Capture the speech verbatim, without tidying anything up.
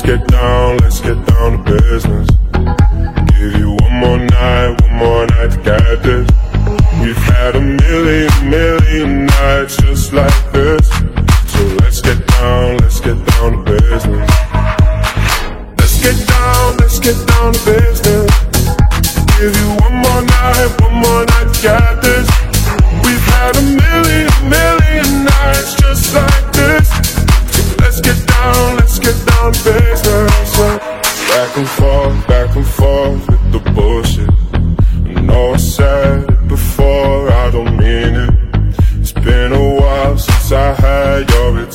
get down, let's get down to business. Give you one more night, one more night to get this. We've had a million, million nights just like this. So let's get down, let's get down to business. Let's get down, let's get down to business. Give you one more night, one more night to get this. We've had a million, million nights just like this. So let's get down, let's get down to business. Back and forth, back and forth with the bullshit. I know I said it before, I don't mean it. It's been a while since I had your